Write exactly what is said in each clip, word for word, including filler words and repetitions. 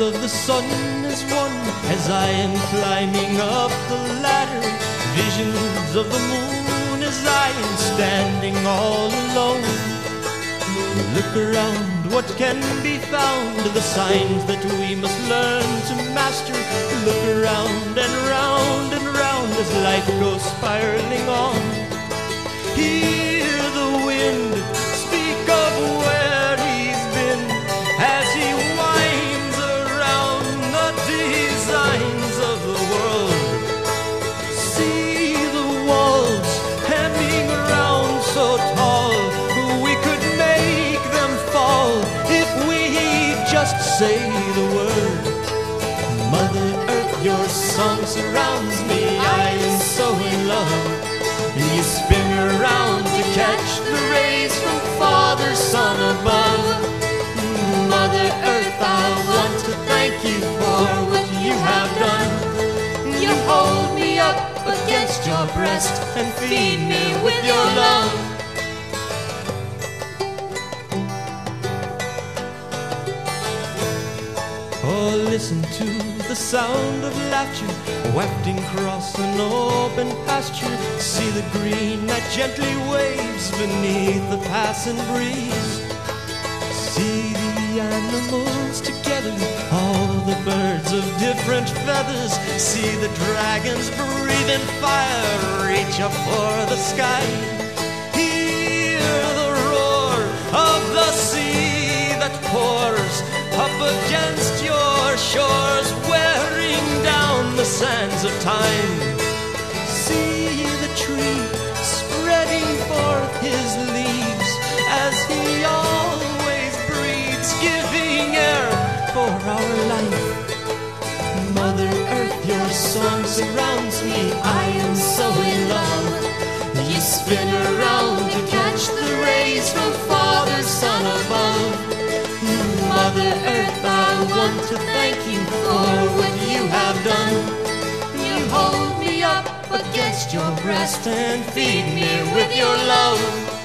of the sun is one as I am climbing up the ladder. Visions of the moon as I am standing all alone. Look around, what can be found? The signs that we must learn to master. Look around and round and round as life goes spiraling on. Hear the wind speak of where he's been as he winds around the designs of the world. See the walls hemming around so tall, we could make them fall if we just say the word. Mother Earth, your song surrounds me, I am so in love. You spin around to catch the rays from Father, Son above. Mother Earth, I want to thank you for what you have done. You hold me up against your breast and feed me with your love. Oh, listen to the sound of laughter wafting across an open pasture. See the green that gently waves beneath the passing breeze. See the animals together, all the birds of different feathers. See the dragons breathing fire reach up for the sky. Hear the roar of the sea that pours up against your shores, wearing down the sands of time. See the tree spreading forth his leaves as he always breathes, giving air for our life. Mother Earth, your song surrounds me, I am so in love. You spin around to catch the rays from Father, Son above. Mother Earth, I want to thank you for what you have done. You hold me up against your breast and feed me with your love.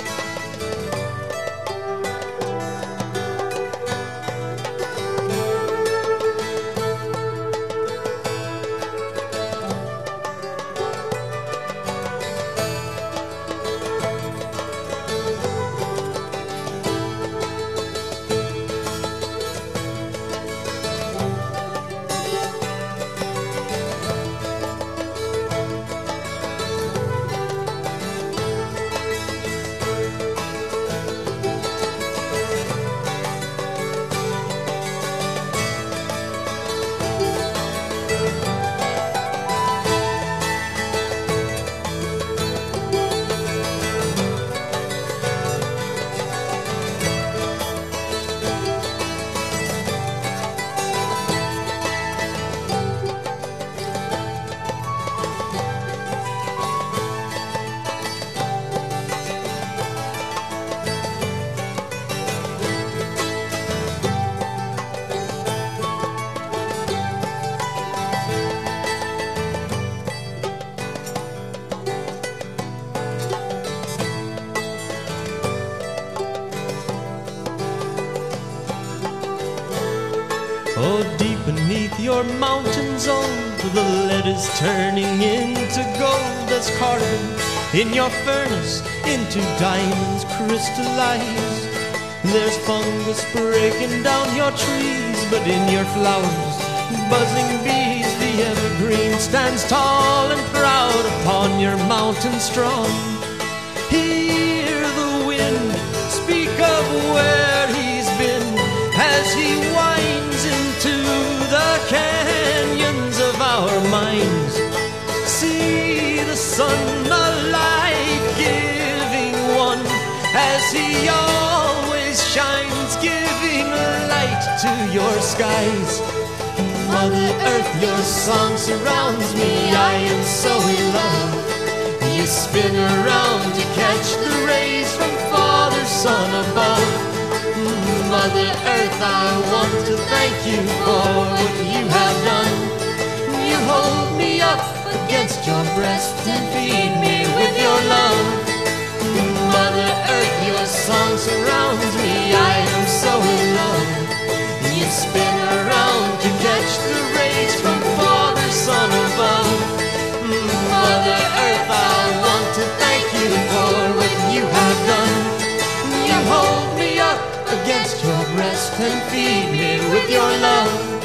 Oh, deep beneath your mountain zone, the lead is turning into gold as carbon in your furnace into diamonds crystallize. There's fungus breaking down your trees, but in your flowers, buzzing bees, the evergreen stands tall and proud upon your mountain strong. Hear the wind speak of where he's been as he winds into the canyons of our minds. See the sun, a life-giving one, as he always shines, giving light to your skies. Mother Earth, your song surrounds me, I am so in love. You spin around to catch the rays from Father, Son above. Mother Earth, I want to thank you for what you have done. You hold me up against your breast and feed me with your love. Mother Earth, your song surrounds me, I am so in love. You spin around to rest and feed me with your love.